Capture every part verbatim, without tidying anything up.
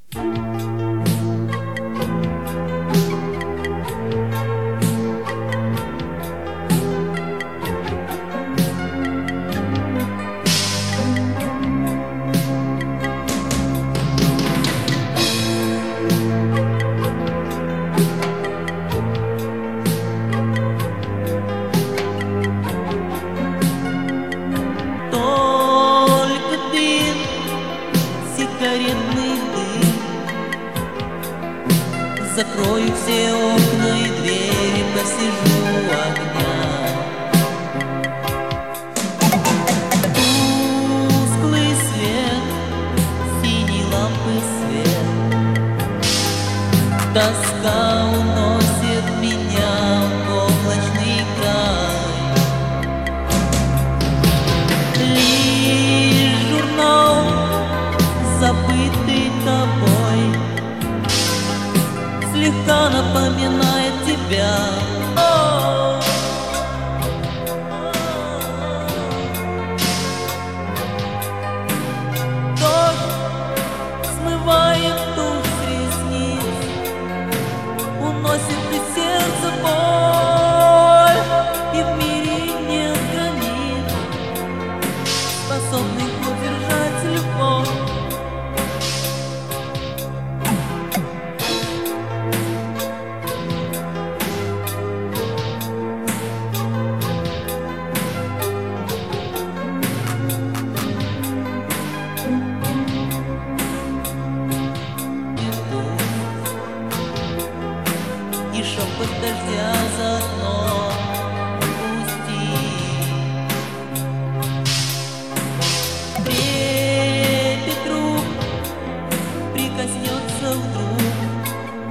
Закрою все окна и двери, посижу у огня. Тусклый свет, синей лампы свет, тоска уносит меня в облачный край. Лишь журнал, забытый тобой, слегка напоминает тебя. О-о-о. Дождь смывает тушь с ресниц, уносит из сердца боль, и в мире нет границ, способных удержать любовь. И шепот дождя за окном пусти. Трепет рук прикоснется вдруг,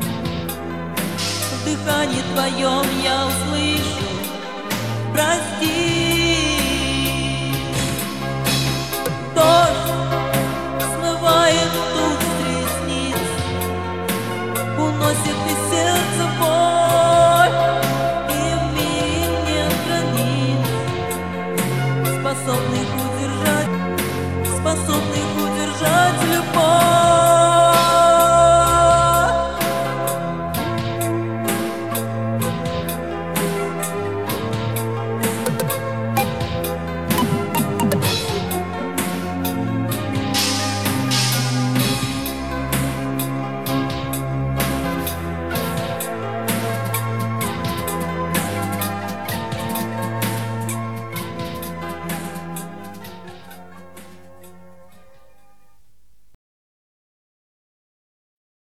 в дыхании твоем я услышу: прости.